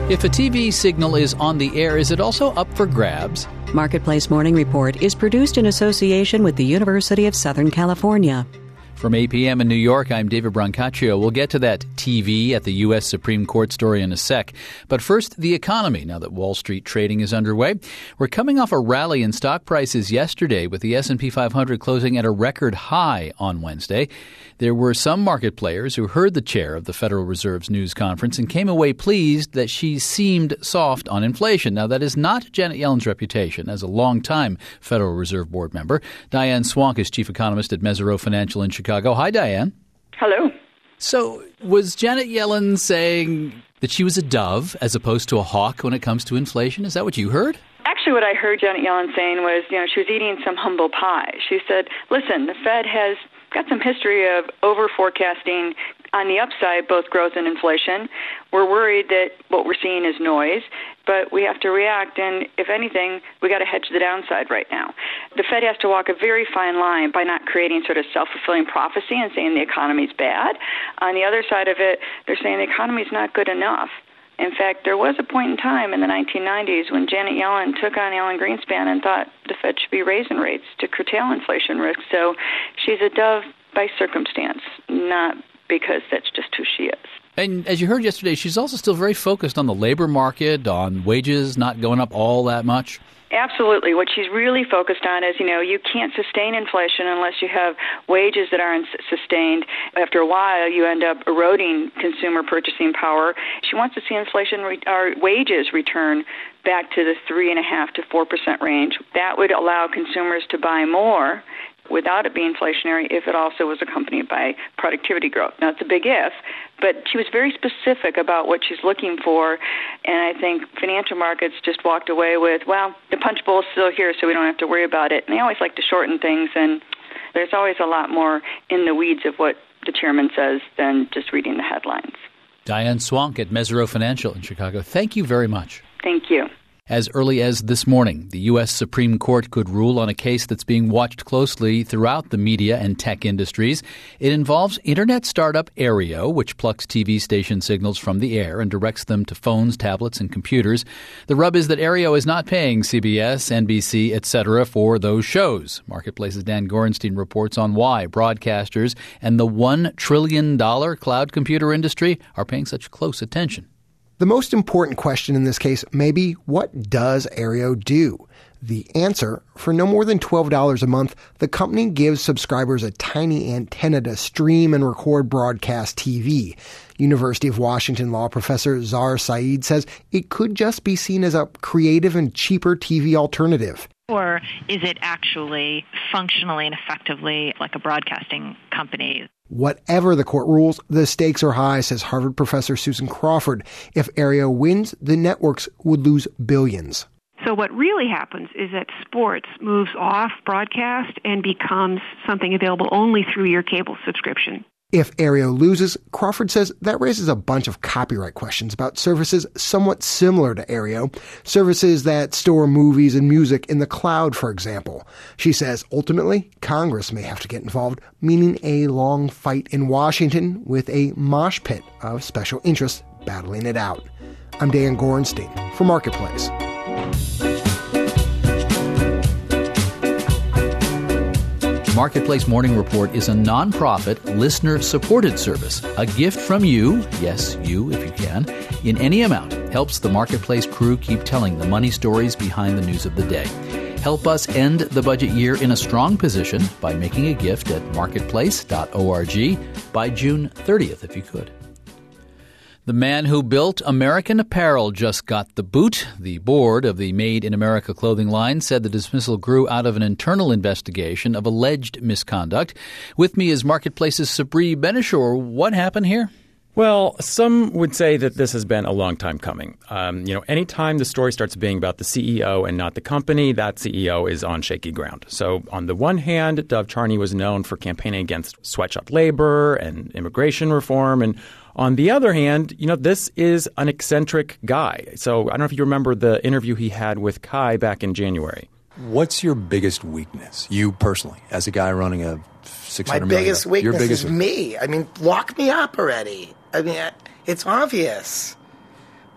If a TV signal is on the air, is it also up for grabs? Marketplace Morning Report is produced in association with the University of Southern California. From APM in New York, I'm David Brancaccio. We'll get to that TV at the U.S. Supreme Court story in a sec. But first, the economy, now that Wall Street trading is underway. We're coming off a rally in stock prices yesterday, with the S&P 500 closing at a record high on Wednesday. There were some market players who heard the chair of the Federal Reserve's news conference and came away pleased that she seemed soft on inflation. Now, that is not Janet Yellen's reputation as a longtime Federal Reserve Board member. Diane Swonk is chief economist at Mesirow Financial in Chicago. Hi, Diane. Hello. So was Janet Yellen saying that she was a dove as opposed to a hawk when it comes to inflation? Is that what you heard? Actually, what I heard Janet Yellen saying was, she was eating some humble pie. She said, listen, the Fed has got some history of over-forecasting on the upside, both growth and inflation. We're worried that what we're seeing is noise, but we have to react, and if anything, we got to hedge the downside right now. The Fed has to walk a very fine line by not creating sort of self-fulfilling prophecy and saying the economy's bad. On the other side of it, they're saying the economy's not good enough. In fact, there was a point in time in the 1990s when Janet Yellen took on Alan Greenspan and thought the Fed should be raising rates to curtail inflation risk. So she's a dove by circumstance, not because that's just who she is. And as you heard yesterday, she's also still very focused on the labor market, on wages not going up all that much. Absolutely. What she's really focused on is, you can't sustain inflation unless you have wages that aren't sustained. After a while, you end up eroding consumer purchasing power. She wants to see inflation or wages return back to the 3.5% to 4% range. That would allow consumers to buy more without it being inflationary if it also was accompanied by productivity growth. Now, it's a big if, but she was very specific about what she's looking for, and I think financial markets just walked away with, well, the punch bowl is still here, so we don't have to worry about it. And they always like to shorten things, and there's always a lot more in the weeds of what the chairman says than just reading the headlines. Diane Swonk at Mesirow Financial in Chicago. Thank you very much. Thank you. As early as this morning, the U.S. Supreme Court could rule on a case that's being watched closely throughout the media and tech industries. It involves internet startup Aereo, which plucks TV station signals from the air and directs them to phones, tablets, and computers. The rub is that Aereo is not paying CBS, NBC, etc. for those shows. Marketplace's Dan Gorenstein reports on why broadcasters and the $1 trillion cloud computer industry are paying such close attention. The most important question in this case may be, what does Aereo do? The answer, for no more than $12 a month, the company gives subscribers a tiny antenna to stream and record broadcast TV. University of Washington law professor Zahar Saeed says it could just be seen as a creative and cheaper TV alternative. Or is it actually functionally and effectively like a broadcasting company? Whatever the court rules, the stakes are high, says Harvard professor Susan Crawford. If Aereo wins, the networks would lose billions. So what really happens is that sports moves off broadcast and becomes something available only through your cable subscription. If Aereo loses, Crawford says that raises a bunch of copyright questions about services somewhat similar to Aereo, services that store movies and music in the cloud, for example. She says ultimately, Congress may have to get involved, meaning a long fight in Washington with a mosh pit of special interests battling it out. I'm Dan Gorenstein for Marketplace. Marketplace Morning Report is a nonprofit, listener-supported service. A gift from you, yes, you if you can, in any amount, helps the Marketplace crew keep telling the money stories behind the news of the day. Help us end the budget year in a strong position by making a gift at marketplace.org by June 30th, if you could. The man who built American Apparel just got the boot. The board of the Made in America clothing line said the dismissal grew out of an internal investigation of alleged misconduct. With me is Marketplace's Sabri Benishore. What happened here? Well, some would say that this has been a long time coming. Anytime the story starts being about the CEO and not the company, that CEO is on shaky ground. So on the one hand, Dov Charney was known for campaigning against sweatshop labor and immigration reform. And on the other hand, this is an eccentric guy. So I don't know if you remember the interview he had with Kai back in January. What's your biggest weakness, you personally, as a guy running a $600 million? My biggest weakness is me. Lock me up already. It's obvious.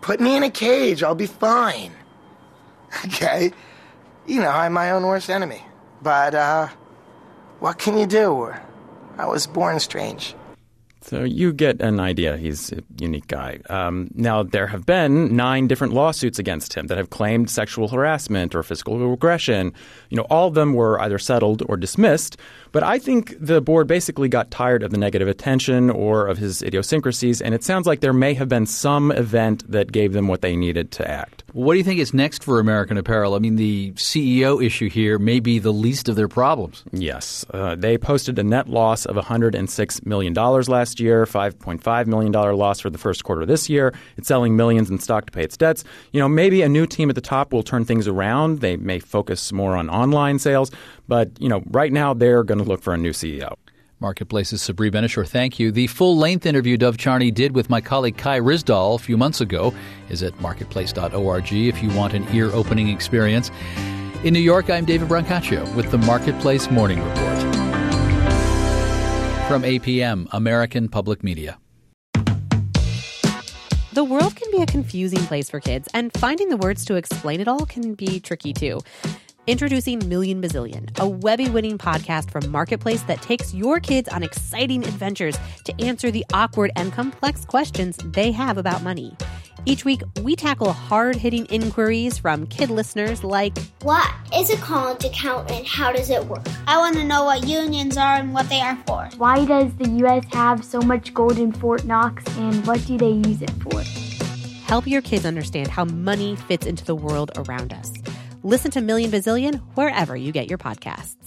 Put me in a cage. I'll be fine. Okay? You know, I'm my own worst enemy. But, what can you do? I was born strange. So you get an idea. He's a unique guy. Now, there have been 9 different lawsuits against him that have claimed sexual harassment or physical aggression. You know, all of them were either settled or dismissed. But I think the board basically got tired of the negative attention or of his idiosyncrasies, and it sounds like there may have been some event that gave them what they needed to act. What do you think is next for American Apparel? I mean, the CEO issue here may be the least of their problems. Yes. They posted a net loss of $106 million last year, $5.5 million loss for the first quarter of this year. It's selling millions in stock to pay its debts. You know, maybe a new team at the top will turn things around. They may focus more on online sales. But, you know, right now they're going to look for a new CEO. Marketplace's Sabri Benishore, thank you. The full-length interview Dov Charney did with my colleague Kai Rizdal a few months ago is at marketplace.org if you want an ear-opening experience. In New York, I'm David Brancaccio with the Marketplace Morning Report. From APM, American Public Media. The world can be a confusing place for kids, and finding the words to explain it all can be tricky too. Introducing Million Bazillion, a Webby-winning podcast from Marketplace that takes your kids on exciting adventures to answer the awkward and complex questions they have about money. Each week, we tackle hard-hitting inquiries from kid listeners like, what is a college account and how does it work? I want to know what unions are and what they are for. Why does the U.S. have so much gold in Fort Knox and what do they use it for? Help your kids understand how money fits into the world around us. Listen to Million Bazillion wherever you get your podcasts.